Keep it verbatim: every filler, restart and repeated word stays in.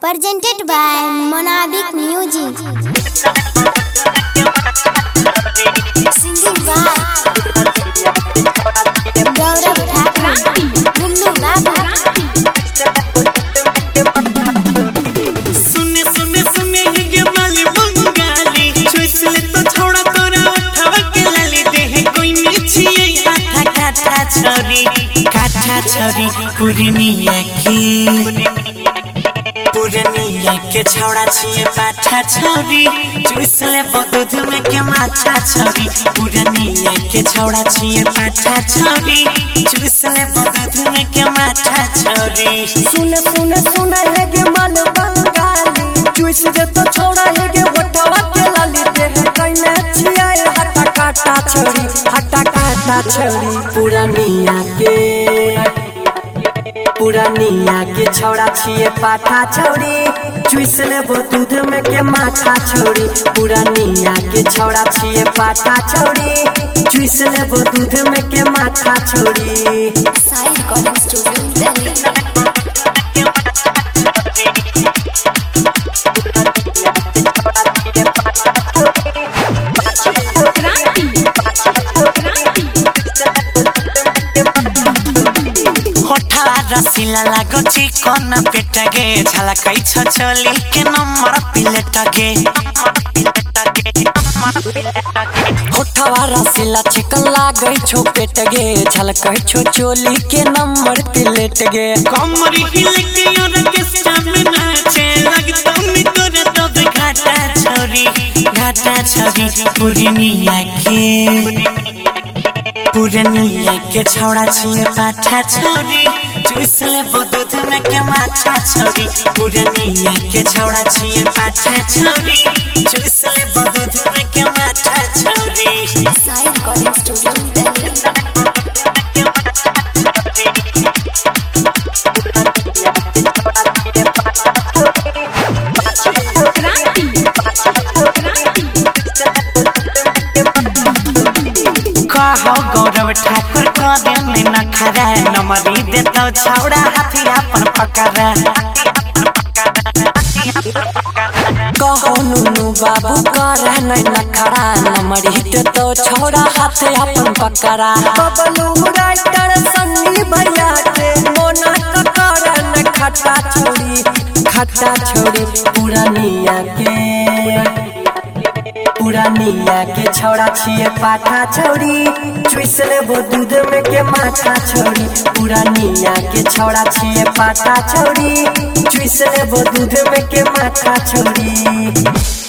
Presented by Monabik Music. Singing by Gaurav Thakur, Munnu Babu. सुने सुने सुने ये माली बंगाली चुसले तो छोड़ा तोरा उठावा के लाली दे कोई मीठी हाथा काटा छोरी काटा छोरी पुरनिया की पुरनिया के छोड़ा छिए पाठा छोरी चुसले दूध में के माछा छोरी पुरनिया के छोड़ा छिए पाठा छोरी चुसले दूध में के माछा छोरी सुने सुने सुने है के माल बंगाली चुइस दे तो छोड़ा है के वटवा के लाली दे कइने छिया हटा काटा छोरी हटा काटा छोरी पुरानिया के पुरानिया के छोड़ा छिए पाठा छोरी चुइस ले वो दूध में के माथा छोरी पुरानिया के छोड़ा छिए पाठा छोरी चुइस ले वो दूध में के माथा छोरी Sai Recording Studio, Delhi. रसीला लागो चिकन पेट गे झलकै छ चली के नंबर प्लेट गे होठवा रसीला चिकन लागै छो पेट गे झलकै छो चोली के नंबर प्लेट गे कमर हिले के और के सामने नाचे लगतो नि तोरे तो घाटा छोरी घाटा छोरी पुरनिया के पुरनिया के छोड़ा छिए पाठा छोरी चुसले दूध में के माछा छोरी पुरनिया के छोड़ा छिए पाठा छोरी चुसले दूध में के माछा छोरी Sai Recording Studio, Delhi. कहो गौरव ठाकुर करे में नखरा नमरी देतो छौड़ा हाथी अपन पकड़ा कहो नुनु बाबू करे नै नखरा नमरी देतो छोड़ा हाथे अपन पकड़ा बबलू राइटर सन्नी भैया के मोना करे नै खट्टा छोड़ी खट्टा छोड़ी पुरानिया के पुरानिया के छोड़ा छिए पाठा छोड़ी चुइसले वो दूध में के माथा छोड़ी पुरानिया के छोड़ा छिए पाठा छोड़ी चुइसले वो दूध में के माथा छोड़ी।